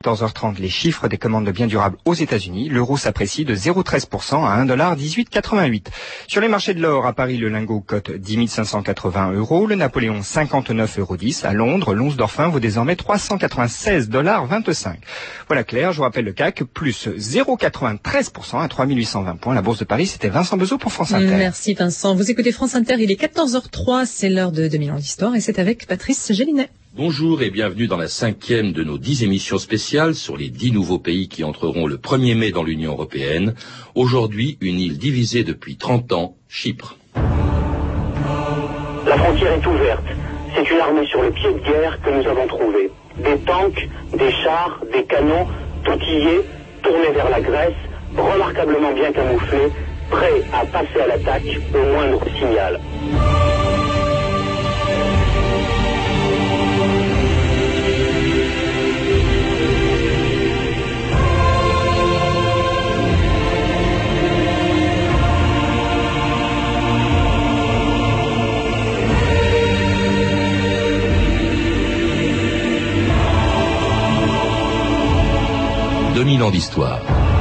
14h30, les chiffres des commandes de biens durables aux États-Unis. L'euro s'apprécie de 0,13% à 1,1888 $. Sur les marchés de l'or, à Paris, le lingot cote 10 580 €, le Napoléon 59,10 €. À Londres, l'once d'or fin vaut désormais 396,25 $. Voilà clair, je vous rappelle le CAC, plus 0,93% à 3820 points. La Bourse de Paris, c'était Vincent Bezot pour France Inter. Merci Vincent. Vous écoutez France Inter, il est 14h03, c'est l'heure de 2000 ans d'histoire et c'est avec Patrice Gélinet. Bonjour et bienvenue dans la 5e de nos 10 émissions spéciales sur les 10 nouveaux pays qui entreront le 1er mai dans l'Union européenne. Aujourd'hui, une île divisée depuis 30 ans, Chypre. La frontière est ouverte. C'est une armée sur le pied de guerre que nous avons trouvée. Des tanks, des chars, des canons, tout y est, tournés vers la Grèce, remarquablement bien camouflés, prêts à passer à l'attaque au moindre signal. Mille ans d'histoire.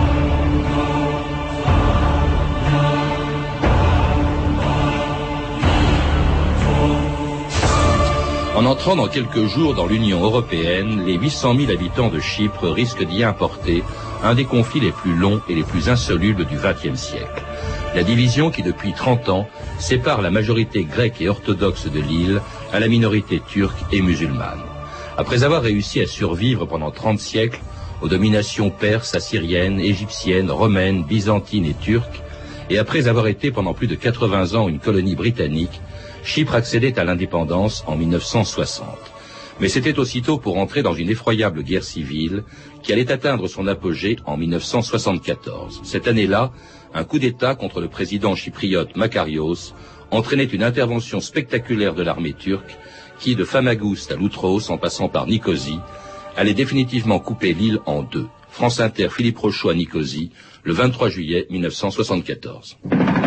En entrant dans quelques jours dans l'Union européenne, les 800 000 habitants de Chypre risquent d'y importer un des conflits les plus longs et les plus insolubles du XXe siècle. La division qui, depuis 30 ans, sépare la majorité grecque et orthodoxe de l'île à la minorité turque et musulmane. Après avoir réussi à survivre pendant 30 siècles, aux dominations perses, assyriennes, égyptiennes, romaines, byzantines et turques, et après avoir été pendant plus de 80 ans une colonie britannique, Chypre accédait à l'indépendance en 1960. Mais c'était aussitôt pour entrer dans une effroyable guerre civile qui allait atteindre son apogée en 1974. Cette année-là, un coup d'État contre le président chypriote Makarios entraînait une intervention spectaculaire de l'armée turque qui, de Famagoust à Loutros en passant par Nicosie, allait définitivement couper l'île en deux. France Inter, Philippe Rochaud à Nicosie, le 23 juillet 1974.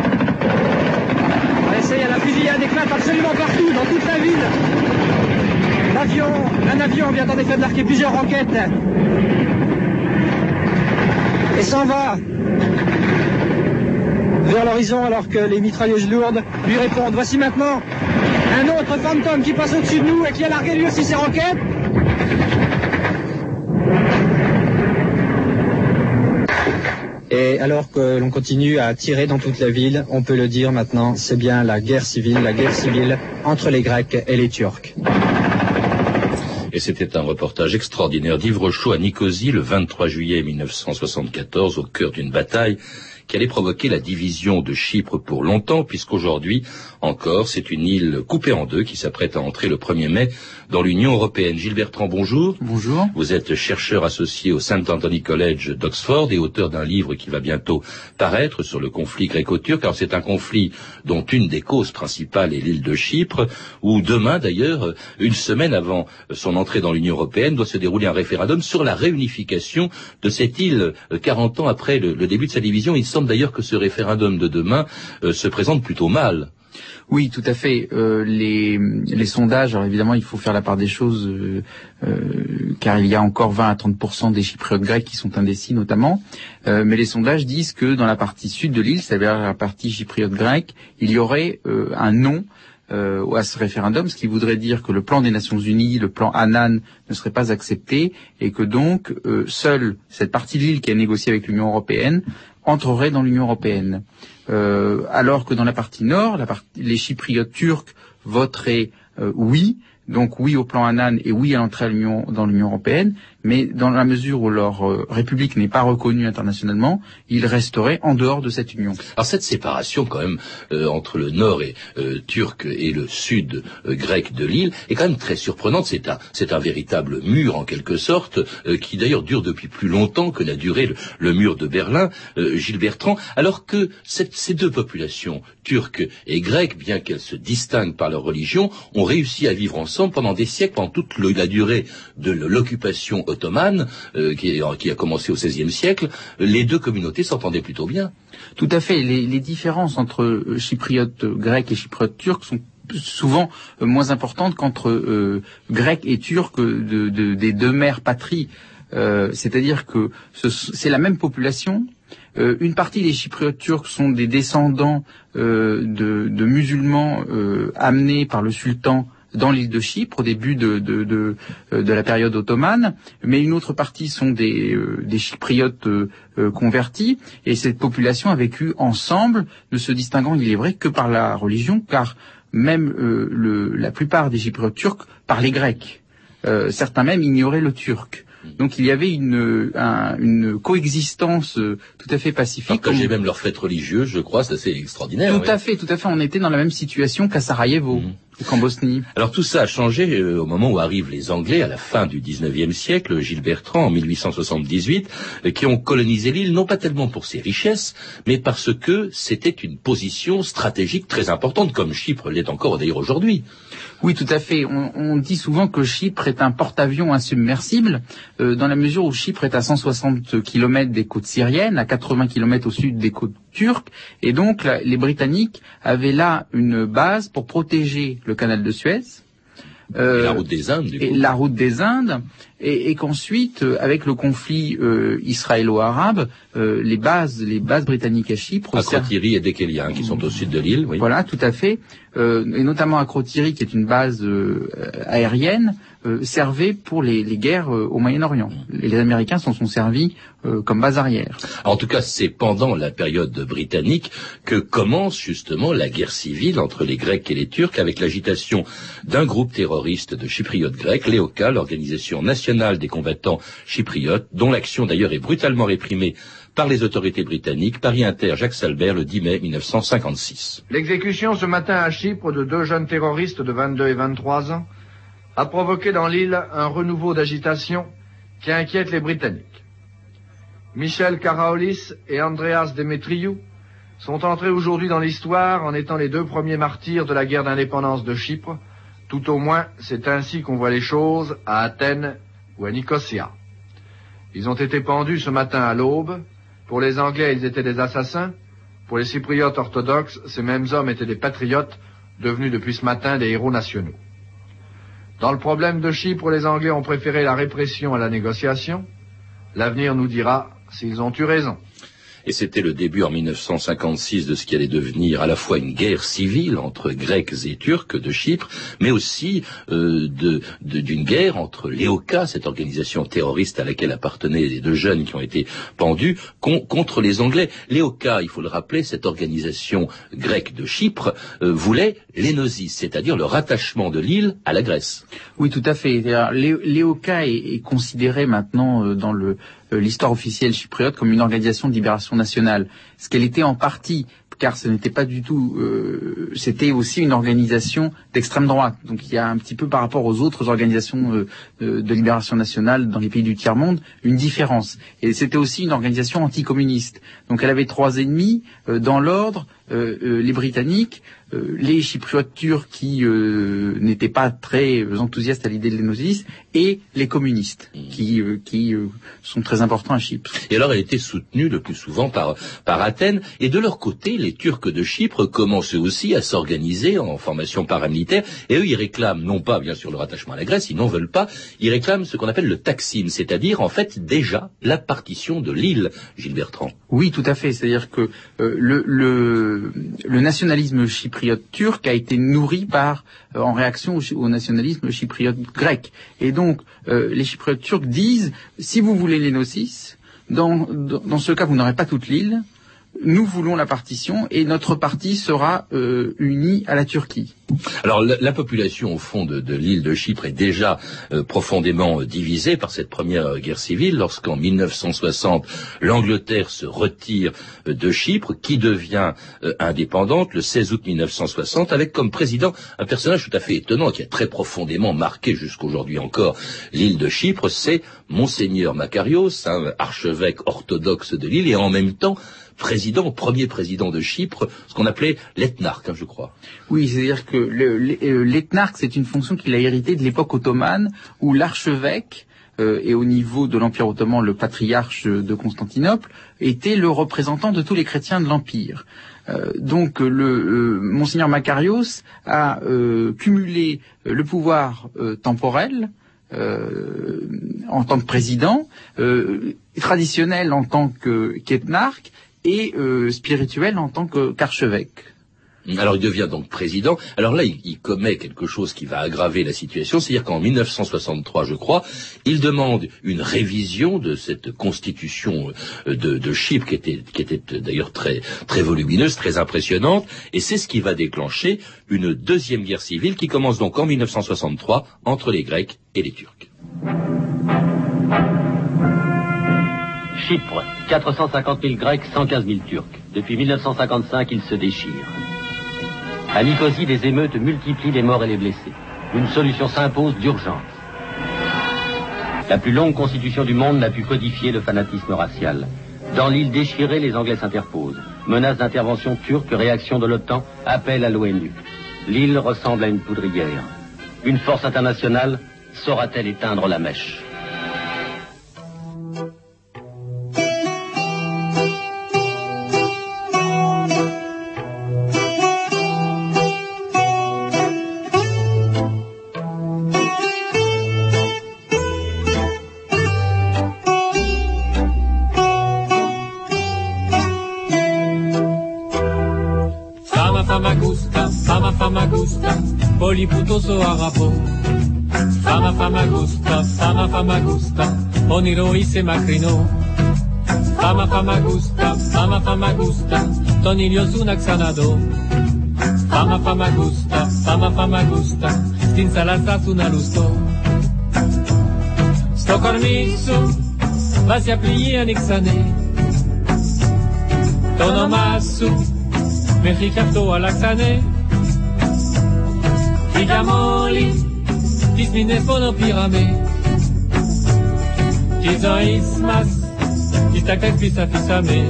Il y a la fusillade éclate absolument partout, dans toute la ville. Un avion vient en effet de marquer plusieurs roquettes. Et s'en va vers l'horizon alors que les mitrailleuses lourdes lui répondent. Voici maintenant un autre Phantom qui passe au-dessus de nous et qui a largué lui aussi ses roquettes. Et alors que l'on continue à tirer dans toute la ville, on peut le dire maintenant, c'est bien la guerre civile entre les Grecs et les Turcs. Et c'était un reportage extraordinaire d'Yves Rochaud à Nicosie le 23 juillet 1974, au cœur d'une bataille qui allait provoquer la division de Chypre pour longtemps, puisqu'aujourd'hui encore, c'est une île coupée en deux qui s'apprête à entrer le 1er mai dans l'Union européenne. Gilles Bertrand, bonjour. Bonjour. Vous êtes chercheur associé au St. Anthony College d'Oxford et auteur d'un livre qui va bientôt paraître sur le conflit gréco-turc. Alors c'est un conflit dont une des causes principales est l'île de Chypre, où demain d'ailleurs, une semaine avant son entrée dans l'Union européenne, doit se dérouler un référendum sur la réunification de cette île 40 ans après le début de sa division. Il semble d'ailleurs que ce référendum de demain se présente plutôt mal. Oui, tout à fait. Les sondages, alors évidemment, il faut faire la part des choses, car il y a encore 20 à 30% des Chypriotes grecs qui sont indécis, notamment. Mais les sondages disent que dans la partie sud de l'île, c'est-à-dire la partie chypriote grecque, il y aurait un non à ce référendum, ce qui voudrait dire que le plan des Nations Unies, le plan Annan, ne serait pas accepté, et que donc seule cette partie de l'île qui a négocié avec l'Union européenne entrerait dans l'Union européenne. Alors que dans la partie nord, les Chypriotes turcs voteraient oui, donc oui au plan Annan et oui à l'entrée dans l'Union européenne, mais dans la mesure où leur république n'est pas reconnue internationalement, ils resteraient en dehors de cette union. Alors cette séparation quand même entre le nord turc et le sud grec de l'île est quand même très surprenante. C'est un véritable mur en quelque sorte qui d'ailleurs dure depuis plus longtemps que n'a duré le mur de Berlin, Gilles Bertrand, alors que ces deux populations, turques et grecques, bien qu'elles se distinguent par leur religion, ont réussi à vivre ensemble pendant des siècles, pendant toute la durée de l'occupation ottomane qui a commencé au XVIe siècle. Les deux communautés s'entendaient plutôt bien. Tout à fait. Les différences entre chypriotes grecs et chypriotes turcs sont souvent moins importantes qu'entre grecs et turcs des deux mères patries. c'est-à-dire que c'est la même population. Une partie des Chypriotes turcs sont des descendants de musulmans amenés par le sultan dans l'île de Chypre au début de la période ottomane, mais une autre partie sont des Chypriotes convertis, et cette population a vécu ensemble, ne se distinguant, il est vrai, que par la religion, car même la plupart des Chypriotes turcs parlaient grec. Certains même ignoraient le turc. Donc il y avait une coexistence tout à fait pacifique. Partageaient même leurs fêtes religieuses, je crois, c'est assez extraordinaire. Tout à fait. On était dans la même situation qu'à Sarajevo, qu'en Bosnie. Alors tout ça a changé au moment où arrivent les Anglais à la fin du 19e siècle, Gilles Bertrand en 1878, qui ont colonisé l'île non pas tellement pour ses richesses, mais parce que c'était une position stratégique très importante, comme Chypre l'est encore d'ailleurs aujourd'hui. Oui, tout à fait. On dit souvent que Chypre est un porte-avions insubmersible, dans la mesure où Chypre est à 160 km des côtes syriennes, à 80 km au sud des côtes turques, et donc les Britanniques avaient là une base pour protéger le canal de Suez. Et la route des Indes, du coup. Et la route des Indes, et qu'ensuite, avec le conflit israélo-arabe, les bases britanniques à Chypre... Akrotiri et Dekelia, qui sont au sud de l'île, oui. Voilà, tout à fait. Et notamment Akrotiri, qui est une base aérienne, servait pour les guerres au Moyen-Orient. Les Américains s'en sont servis comme base arrière. En tout cas, c'est pendant la période britannique que commence justement la guerre civile entre les Grecs et les Turcs, avec l'agitation d'un groupe terroriste de chypriotes grecs, l'EOKA, l'organisation nationale des combattants chypriotes, dont l'action d'ailleurs est brutalement réprimée par les autorités britanniques. Paris Inter, Jacques Salbert, le 10 mai 1956. L'exécution ce matin à Chypre de 2 jeunes terroristes de 22 et 23 ans a provoqué dans l'île un renouveau d'agitation qui inquiète les Britanniques. Michel Karaolis et Andreas Demetriou sont entrés aujourd'hui dans l'histoire en étant les 2 premiers martyrs de la guerre d'indépendance de Chypre. Tout au moins, c'est ainsi qu'on voit les choses à Athènes ou à Nicosia. Ils ont été pendus ce matin à l'aube. Pour les Anglais, ils étaient des assassins. Pour les Cypriotes orthodoxes, ces mêmes hommes étaient des patriotes, devenus depuis ce matin des héros nationaux. Dans le problème de Chypre, les Anglais ont préféré la répression à la négociation. L'avenir nous dira s'ils ont eu raison. Et c'était le début en 1956 de ce qui allait devenir à la fois une guerre civile entre Grecs et Turcs de Chypre, mais aussi d'une guerre entre l'EOKA, cette organisation terroriste à laquelle appartenaient les 2 jeunes qui ont été pendus, contre les Anglais. L'EOKA, il faut le rappeler, cette organisation grecque de Chypre, voulait l'énosis, c'est-à-dire le rattachement de l'île à la Grèce. Oui, tout à fait. L'EOKA est considérée maintenant dans l'histoire officielle chypriote comme une organisation de libération nationale. Ce qu'elle était en partie, car ce n'était pas du tout... c'était aussi une organisation d'extrême droite. Donc il y a un petit peu par rapport aux autres organisations de libération nationale dans les pays du tiers-monde, une différence. Et c'était aussi une organisation anticommuniste. Donc elle avait 3 ennemis dans l'ordre, les Britanniques, les Chypriotes turcs qui n'étaient pas très enthousiastes à l'idée de l'énosis, et les communistes qui sont très importants à Chypre. Et alors elle était soutenue le plus souvent par Athènes, et de leur côté les Turcs de Chypre commencent eux aussi à s'organiser en formation paramilitaire, et eux ils réclament non pas bien sûr le rattachement à la Grèce, ils n'en veulent pas, ils réclament ce qu'on appelle le Taksim, c'est-à-dire en fait déjà la partition de l'île, Gilles Bertrand. Oui, tout à fait, c'est-à-dire que le nationalisme chypriote turc a été nourri en réaction au nationalisme chypriote grec. Et donc, les Chypriotes turcs disent, si vous voulez l'énosis, dans ce cas, vous n'aurez pas toute l'île, nous voulons la partition, et notre partie sera unie à la Turquie. Alors la population au fond de l'île de Chypre est déjà profondément divisée par cette première guerre civile, lorsqu'en 1960 l'Angleterre se retire de Chypre, qui devient indépendante le 16 août 1960, avec comme président un personnage tout à fait étonnant qui a très profondément marqué jusqu'aujourd'hui encore l'île de Chypre, c'est Monseigneur Makarios, un archevêque orthodoxe de l'île, et en même temps premier président de Chypre, ce qu'on appelait l'ethnarque, je crois. Oui, c'est-à-dire que l'ethnarque, c'est une fonction qu'il a héritée de l'époque ottomane, où l'archevêque, et au niveau de l'Empire ottoman, le patriarche de Constantinople, était le représentant de tous les chrétiens de l'Empire. Donc Monseigneur Makarios a cumulé le pouvoir temporel, en tant que président, traditionnel en tant qu'ethnarque et spirituel en tant qu'archevêque. Alors il devient donc président. Alors là, il commet quelque chose qui va aggraver la situation, c'est-à-dire qu'en 1963, je crois, il demande une révision de cette constitution de Chypre qui était d'ailleurs très très volumineuse, très impressionnante, et c'est ce qui va déclencher une deuxième guerre civile qui commence donc en 1963 entre les Grecs et les Turcs. Chypre, 450 000 Grecs, 115 000 Turcs. Depuis 1955, ils se déchirent. À Nicosie, des émeutes multiplient les morts et les blessés. Une solution s'impose d'urgence. La plus longue constitution du monde n'a pu codifier le fanatisme racial. Dans l'île déchirée, les Anglais s'interposent. Menace d'intervention turque, réaction de l'OTAN, appel à l'ONU. L'île ressemble à une poudrière. Une force internationale saura-t-elle éteindre la mèche ? Fama gusta, poliputoso agapo. Fama gusta, oniro ise macrino. Fama gusta, tonilio sunak sanado. Fama gusta, stin salazza sunalusto. Sto cormiso, vasia plié anixane. Tonomasu, mexicafto alaxane. Tigamoli, tismines ponopirame. Tizoismas, titactac pisafisame.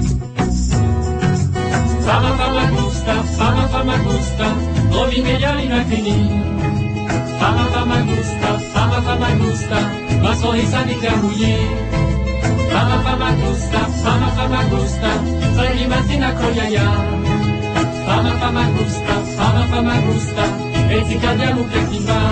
Fama gusta, ovimeya inacrini. Fama gusta, ma sonrisa ni carrouillé. Fama gusta, sanimazina koyaya. Fama gusta, etikadiamu plekiva.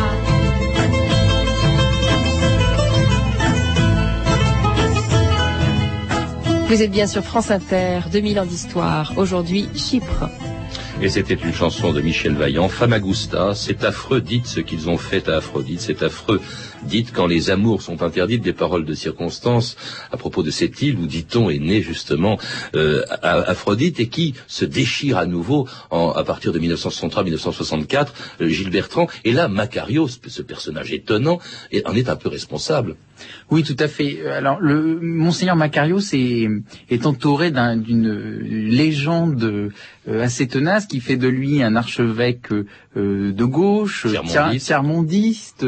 Vous êtes bien sur France Inter, 2000 ans d'histoire. Aujourd'hui, Chypre. Et c'était une chanson de Michel Vaillant, Famagusta. C'est affreux, dites ce qu'ils ont fait à Aphrodite. C'est affreux, dites quand les amours sont interdites, des paroles de circonstance à propos de cette île où, dit-on, est née justement Aphrodite et qui se déchire à nouveau à partir de 1963-1964, Gilles Bertrand. Et là, Makarios, ce personnage étonnant, en est un peu responsable. Oui, tout à fait. Alors, Monseigneur Makarios est entouré d'une légende assez tenace qui fait de lui un archevêque de gauche, tiers-mondiste,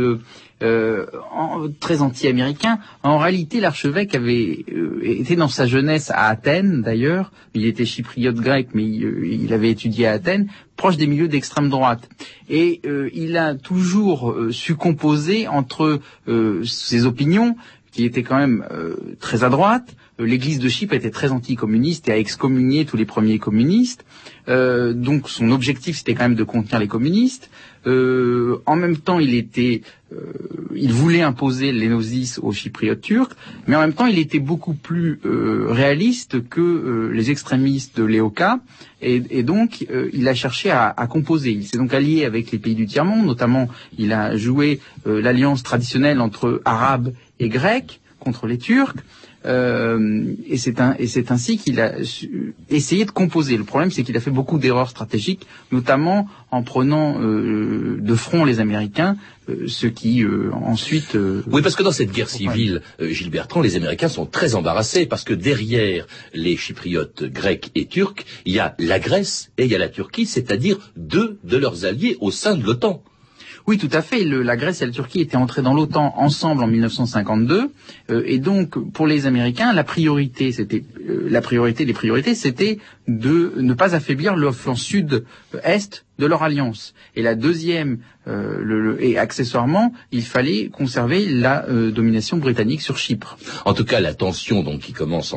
très anti-américain. En réalité, l'archevêque avait été dans sa jeunesse à Athènes, d'ailleurs. Il était chypriote grec, mais il avait étudié à Athènes, proche des milieux d'extrême droite. Et il a toujours su composer entre ses opinions, qui étaient quand même très à droite. L'église de Chypre était très anticommuniste et a excommunié tous les premiers communistes. Donc son objectif, c'était quand même de contenir les communistes. En même temps, il voulait imposer l'énosis aux chypriotes turcs, mais en même temps, il était beaucoup plus réaliste que les extrémistes de l'EOK, et donc il a cherché à composer. Il s'est donc allié avec les pays du tiers-monde, notamment il a joué l'alliance traditionnelle entre Arabes et Grecs contre les Turcs. Et c'est ainsi qu'il a essayé de composer. Le problème, c'est qu'il a fait beaucoup d'erreurs stratégiques, notamment en prenant de front les Américains, ce qui ensuite... Oui, parce que dans cette guerre civile, Gilles Bertrand, les Américains sont très embarrassés, parce que derrière les Chypriotes grecs et turcs, il y a la Grèce et il y a la Turquie, c'est-à-dire deux de leurs alliés au sein de l'OTAN. Oui, tout à fait. La Grèce et la Turquie étaient entrées dans l'OTAN ensemble en 1952, et donc pour les Américains, la priorité, c'était de ne pas affaiblir le flanc sud-est de leur alliance. Et la deuxième, et accessoirement, il fallait conserver la domination britannique sur Chypre. En tout cas, la tension donc qui commence en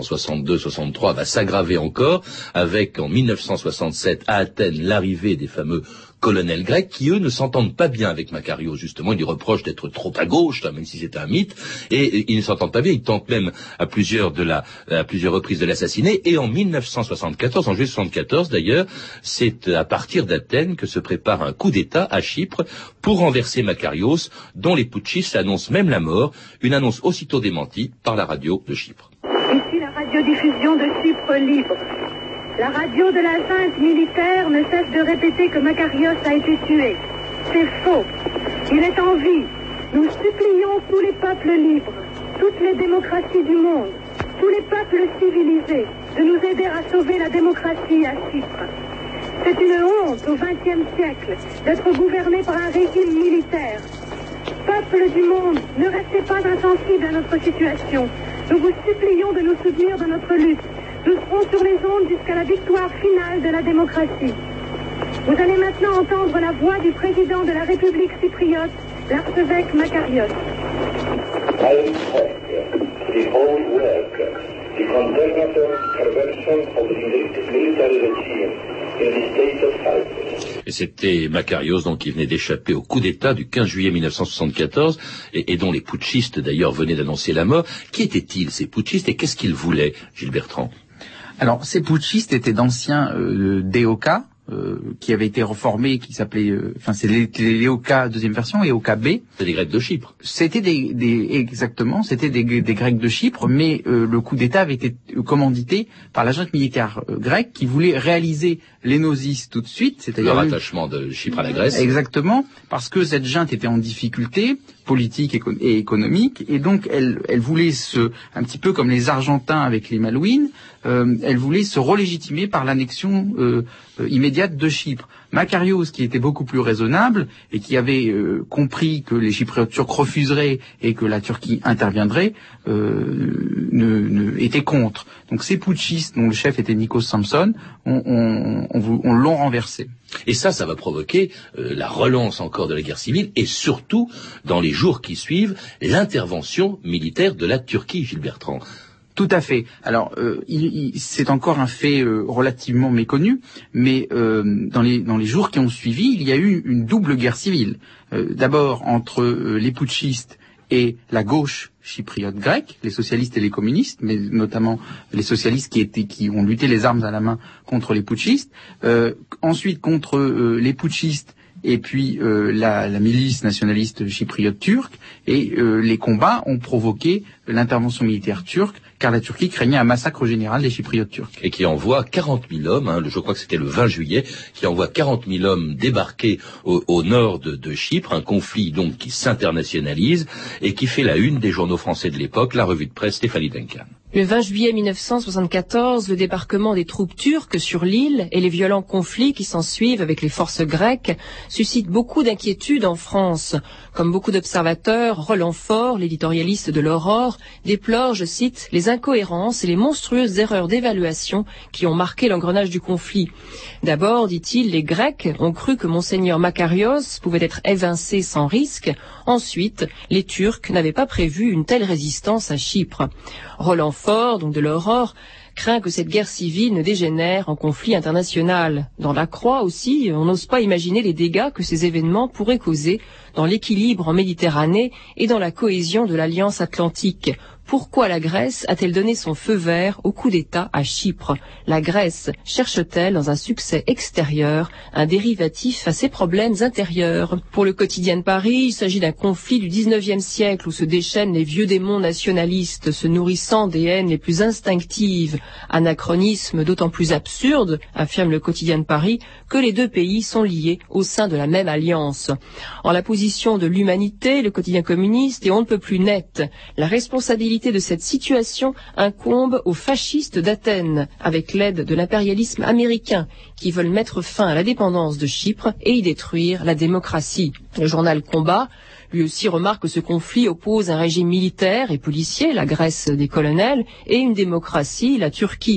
62-63 va s'aggraver encore, avec en 1967 à Athènes l'arrivée des fameux colonels grecs qui, eux, ne s'entendent pas bien avec Makarios, justement. Ils lui reprochent d'être trop à gauche, même si c'est un mythe, et ils ne s'entendent pas bien. Ils tentent même à plusieurs reprises de l'assassiner, et en 1974, en juillet 1974 d'ailleurs, c'est à partir d'Athènes que se prépare un coup d'État à Chypre pour renverser Makarios, dont les putschistes annoncent même la mort, une annonce aussitôt démentie par la radio de Chypre. Ici la radiodiffusion de Chypre libre. La radio de la junte militaire ne cesse de répéter que Makarios a été tué. C'est faux. Il est en vie. Nous supplions tous les peuples libres, toutes les démocraties du monde, tous les peuples civilisés, de nous aider à sauver la démocratie à Chypre. C'est une honte au XXe siècle d'être gouverné par un régime militaire. Peuple du monde, ne restez pas insensibles à notre situation. Nous vous supplions de nous soutenir dans notre lutte. Nous serons sur les ondes jusqu'à la victoire finale de la démocratie. Vous allez maintenant entendre la voix du président de la République chypriote, l'archevêque Makarios. I respect the whole work, the condemnatory intervention of the military regime in the state of Cyprus. Et c'était Makarios, donc, qui venait d'échapper au coup d'État du 15 juillet 1974, et dont les putschistes, d'ailleurs, venaient d'annoncer la mort. Qui étaient-ils, ces putschistes, et qu'est-ce qu'ils voulaient, Gilles Bertrand? Alors, ces putschistes étaient d'anciens DOK, qui avaient été reformés, qui s'appelaient, c'est les EOK deuxième version et EOK B. C'était des Grecs de Chypre. C'était exactement, c'était des Grecs de Chypre, mais le coup d'État avait été commandité par la junte militaire grecque qui voulait réaliser l'énosis tout de suite, c'est-à-dire le rattachement de Chypre à la Grèce. Exactement, parce que cette junte était en difficulté politique et économique, et donc elle voulait un petit peu comme les Argentins avec les Malouines, elle voulait se relégitimer par l'annexion immédiate de Chypre. Makarios, qui était beaucoup plus raisonnable et qui avait compris que les Chypriotes turcs refuseraient et que la Turquie interviendrait, était contre. Donc ces putschistes, dont le chef était Nikos Samson, on l'ont renversé. Et ça va provoquer la relance encore de la guerre civile et surtout, dans les jours qui suivent, l'intervention militaire de la Turquie, Gilles Bertrand. Tout à fait. Alors, c'est encore un fait relativement méconnu, mais dans les jours qui ont suivi, il y a eu une double guerre civile. D'abord entre les putschistes et la gauche chypriote grecque, les socialistes et les communistes, mais notamment les socialistes qui ont lutté les armes à la main contre les putschistes. Ensuite contre les putschistes et puis la milice nationaliste chypriote turque, et les combats ont provoqué l'intervention militaire turque, car la Turquie craignait un massacre général des Chypriotes turcs. Et qui envoie 40 000 hommes, je crois que c'était le 20 juillet, qui envoie 40 000 hommes débarquer au nord de Chypre, un conflit donc qui s'internationalise et qui fait la une des journaux français de l'époque, la revue de presse Stéphanie Duncan. Le 20 juillet 1974, le débarquement des troupes turques sur l'île et les violents conflits qui s'ensuivent avec les forces grecques suscitent beaucoup d'inquiétudes en France. Comme beaucoup d'observateurs, Roland Faure, l'éditorialiste de l'Aurore, déplore, je cite, les incohérences et les monstrueuses erreurs d'évaluation qui ont marqué l'engrenage du conflit. D'abord, dit-il, les Grecs ont cru que Monseigneur Makarios pouvait être évincé sans risque. Ensuite, les Turcs n'avaient pas prévu une telle résistance à Chypre. Roland Faure, donc de l'Aurore, craint que cette guerre civile ne dégénère en conflit international. Dans la Croix aussi, on n'ose pas imaginer les dégâts que ces événements pourraient causer dans l'équilibre en Méditerranée et dans la cohésion de l'Alliance Atlantique. Pourquoi la Grèce a-t-elle donné son feu vert au coup d'État à Chypre? La Grèce cherche-t-elle dans un succès extérieur un dérivatif à ses problèmes intérieurs? Pour le quotidien de Paris, il s'agit d'un conflit du 19e siècle où se déchaînent les vieux démons nationalistes se nourrissant des haines les plus instinctives. Anachronisme d'autant plus absurde, affirme le quotidien de Paris, que les deux pays sont liés au sein de la même alliance. En la position de l'humanité, le quotidien communiste est on ne peut plus net. La responsabilité de cette situation incombe aux fascistes d'Athènes, avec l'aide de l'impérialisme américain, qui veulent mettre fin à la dépendance de Chypre et y détruire la démocratie. Le journal Combat, lui aussi, remarque que ce conflit oppose un régime militaire et policier, la Grèce des colonels, et une démocratie, la Turquie.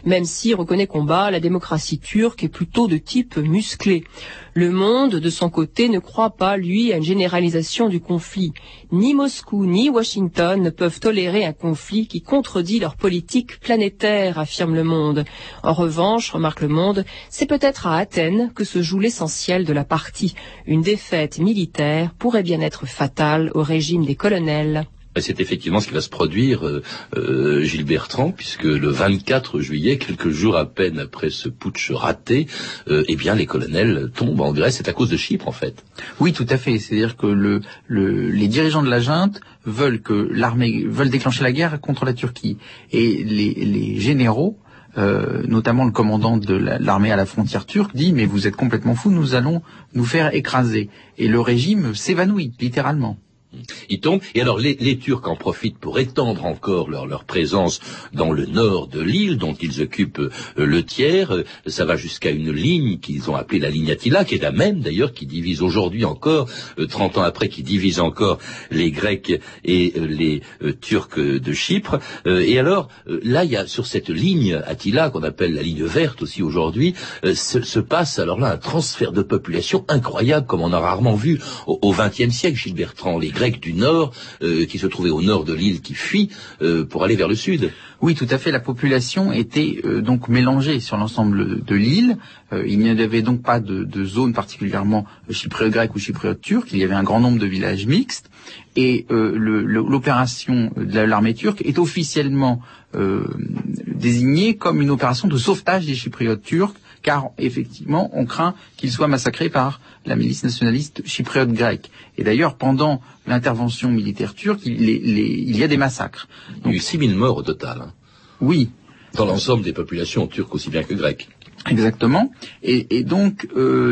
même si, reconnaît Combat, la démocratie turque est plutôt de type musclé. Le Monde, de son côté, ne croit pas, lui, à une généralisation du conflit. Ni Moscou ni Washington ne peuvent tolérer un conflit qui contredit leur politique planétaire, affirme Le Monde. En revanche, remarque Le Monde, c'est peut-être à Athènes que se joue l'essentiel de la partie. Une défaite militaire pourrait bien être fatale au régime des colonels. C'est effectivement ce qui va se produire, Gilles Bertrand, puisque le 24 juillet, quelques jours à peine après ce putsch raté, eh bien les colonels tombent en Grèce. C'est à cause de Chypre, en fait. Oui, tout à fait. C'est-à-dire que les dirigeants de la junte veulent déclencher la guerre contre la Turquie, et les généraux, notamment le commandant de l'armée à la frontière turque, dit « Mais vous êtes complètement fous, nous allons nous faire écraser ». Et le régime s'évanouit, littéralement. Ils tombent. Et alors les Turcs en profitent pour étendre encore leur présence dans le nord de l'île, dont ils occupent le tiers. Ça va jusqu'à une ligne qu'ils ont appelée la ligne Attila, qui est la même d'ailleurs, qui divise aujourd'hui encore, 30 ans après, qui divise encore les Grecs et les Turcs de Chypre. Et alors là, il y a sur cette ligne Attila, qu'on appelle la ligne verte aussi aujourd'hui, se passe alors là un transfert de population incroyable, comme on a rarement vu au XXe siècle, Gilles Bertrand. Les Grecs du Nord, qui se trouvaient au nord de l'île, qui fuient pour aller vers le sud. Oui, tout à fait. La population était donc mélangée sur l'ensemble de l'île. Il n'y avait donc pas de zone particulièrement chypriote grecque ou chypriote turque. Il y avait un grand nombre de villages mixtes. Et l'opération de l'armée turque est officiellement désignée comme une opération de sauvetage des chypriotes turcs, car effectivement, on craint qu'ils soient massacrés par la milice nationaliste chypriote grecque. Et d'ailleurs, pendant l'intervention militaire turque, il y a des massacres. Donc, il y a eu 6 000 morts au total. Hein. Oui. Dans l'ensemble des populations turques aussi bien que grecques. Exactement. Et donc,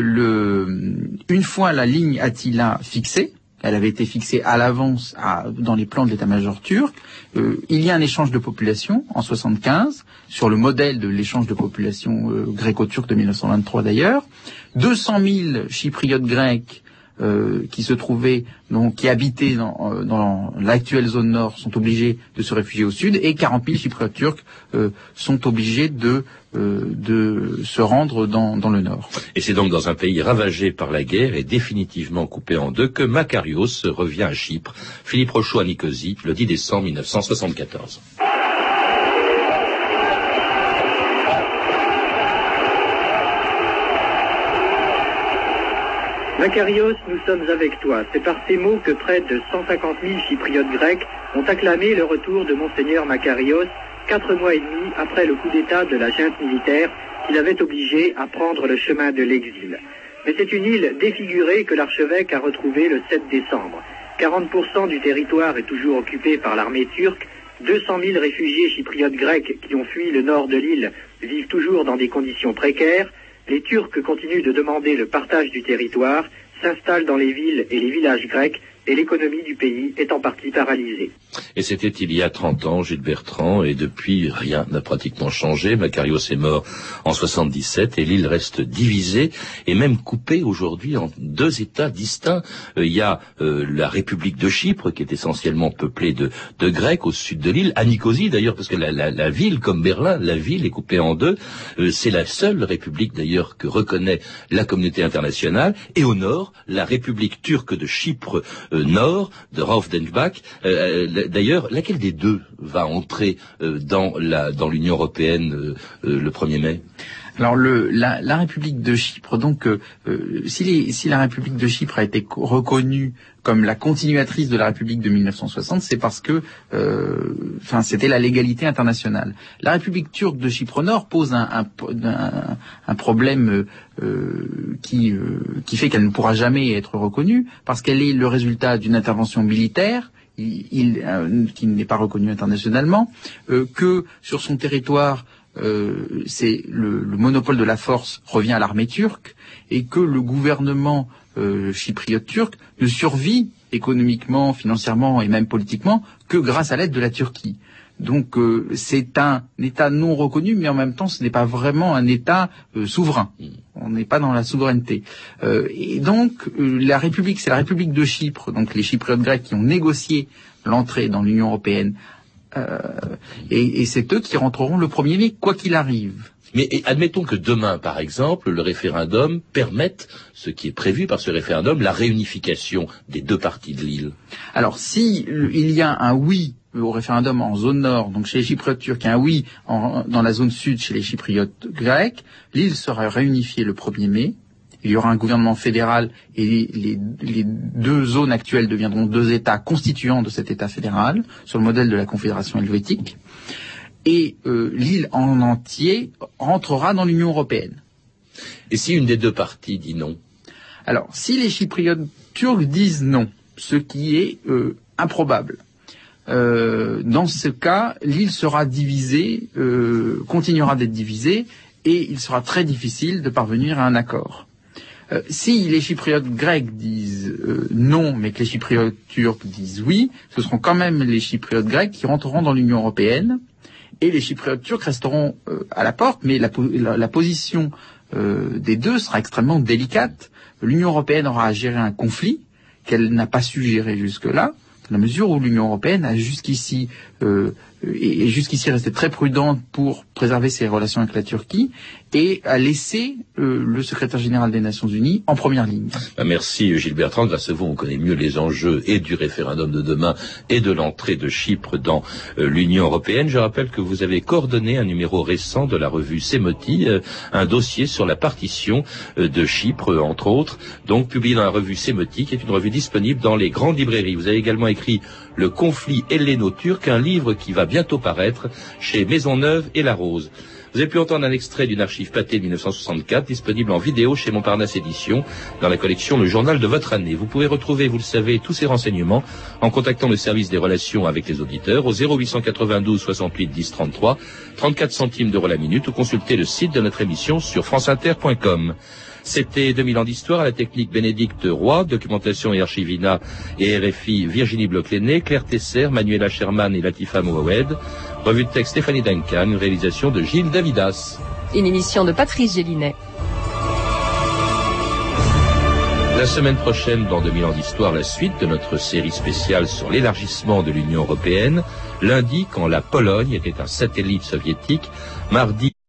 une fois la ligne Attila fixée, elle avait été fixée à l'avance dans les plans de l'état-major turc. Il y a un échange de population en 75, sur le modèle de l'échange de population gréco-turc de 1923 d'ailleurs. 200 000 chypriotes grecs qui se trouvaient, donc qui habitaient dans l'actuelle zone nord, sont obligés de se réfugier au sud, et 40 000 chypriotes turcs sont obligés de se rendre dans le nord. Et c'est donc dans un pays ravagé par la guerre et définitivement coupé en deux que Makarios revient à Chypre. Philippe Rochaud à Nicosie, le 10 décembre 1974. Makarios, nous sommes avec toi. C'est par ces mots que près de 150 000 chypriotes grecs ont acclamé le retour de Monseigneur Makarios, 4 mois et demi après le coup d'État de la junte militaire qui l'avait obligé à prendre le chemin de l'exil. Mais c'est une île défigurée que l'archevêque a retrouvée le 7 décembre. 40% du territoire est toujours occupé par l'armée turque. 200 000 réfugiés chypriotes grecs qui ont fui le nord de l'île vivent toujours dans des conditions précaires. Les Turcs continuent de demander le partage du territoire, s'installent dans les villes et les villages grecs, et l'économie du pays est en partie paralysée. Et c'était il y a 30 ans, Gilles Bertrand, et depuis, rien n'a pratiquement changé. Makarios est mort en 77, et l'île reste divisée, et même coupée aujourd'hui en 2 États distincts. Il y a la République de Chypre, qui est essentiellement peuplée de Grecs, au sud de l'île, à Nicosie d'ailleurs, parce que la ville, comme Berlin, la ville est coupée en 2. C'est la seule République d'ailleurs que reconnaît la communauté internationale, et au nord, la République turque de Chypre, nord, de Rauf Denkbach. D'ailleurs, laquelle des deux va entrer dans l'Union européenne le 1er mai ? Alors la République de Chypre, donc si la République de Chypre a été reconnue comme la continuatrice de la République de 1960, c'est parce que c'était la légalité internationale. La République turque de Chypre Nord pose un problème qui fait qu'elle ne pourra jamais être reconnue, parce qu'elle est le résultat d'une intervention militaire qui n'est pas reconnue internationalement, que sur son territoire c'est le monopole de la force revient à l'armée turque, et que le gouvernement chypriote turc ne survit économiquement, financièrement et même politiquement que grâce à l'aide de la Turquie. Donc c'est un État non reconnu, mais en même temps ce n'est pas vraiment un État souverain. On n'est pas dans la souveraineté. Et donc c'est la République de Chypre, donc les Chypriotes grecs qui ont négocié l'entrée dans l'Union européenne Et c'est eux qui rentreront le 1er mai, quoi qu'il arrive. Mais admettons que demain, par exemple, le référendum permette, ce qui est prévu par ce référendum, la réunification des deux parties de l'île. Alors, si il y a un oui au référendum en zone nord, donc chez les Chypriotes turcs, et un oui dans la zone sud chez les Chypriotes grecs, l'île sera réunifiée le 1er mai. Il y aura un gouvernement fédéral et les deux zones actuelles deviendront deux États constituants de cet État fédéral, sur le modèle de la Confédération helvétique. Et l'île en entier rentrera dans l'Union européenne. Et si une des deux parties dit non? Alors, si les Chypriotes turcs disent non, ce qui est improbable, dans ce cas, l'île sera divisée, continuera d'être divisée, et il sera très difficile de parvenir à un accord. Si les Chypriotes grecs disent non, mais que les Chypriotes turcs disent oui, ce seront quand même les Chypriotes grecs qui rentreront dans l'Union européenne, et les Chypriotes turcs resteront à la porte, mais la position des deux sera extrêmement délicate. L'Union européenne aura à gérer un conflit qu'elle n'a pas su gérer jusque-là, dans la mesure où l'Union européenne a jusqu'ici resté très prudente pour préserver ses relations avec la Turquie et a laissé le secrétaire général des Nations Unies en première ligne. Merci Gilles Bertrand. Grâce à vous, on connaît mieux les enjeux et du référendum de demain et de l'entrée de Chypre dans l'Union européenne. Je rappelle que vous avez coordonné un numéro récent de la revue Sémoti, un dossier sur la partition de Chypre, entre autres, donc publié dans la revue Sémoti, qui est une revue disponible dans les grandes librairies. Vous avez également écrit Le conflit helléno-turc, un livre qui va bientôt paraître chez Maisonneuve et La Rose. Vous avez pu entendre un extrait d'une archive pâtée de 1964, disponible en vidéo chez Montparnasse Éditions, dans la collection Le Journal de votre année. Vous pouvez retrouver, vous le savez, tous ces renseignements en contactant le service des relations avec les auditeurs au 0892 68 10 33, 34 centimes d'euros la minute, ou consulter le site de notre émission sur franceinter.com. C'était 2000 ans d'histoire, à la technique Bénédicte Roy, documentation et archivina et RFI Virginie Bloch-Lenné, Claire Tesser, Manuela Sherman et Latifa Mohamed. Revue de texte Stéphanie Duncan, une réalisation de Gilles Davidas. Une émission de Patrice Gélinet. La semaine prochaine, dans 2000 ans d'histoire, la suite de notre série spéciale sur l'élargissement de l'Union européenne. Lundi, quand la Pologne était un satellite soviétique. Mardi,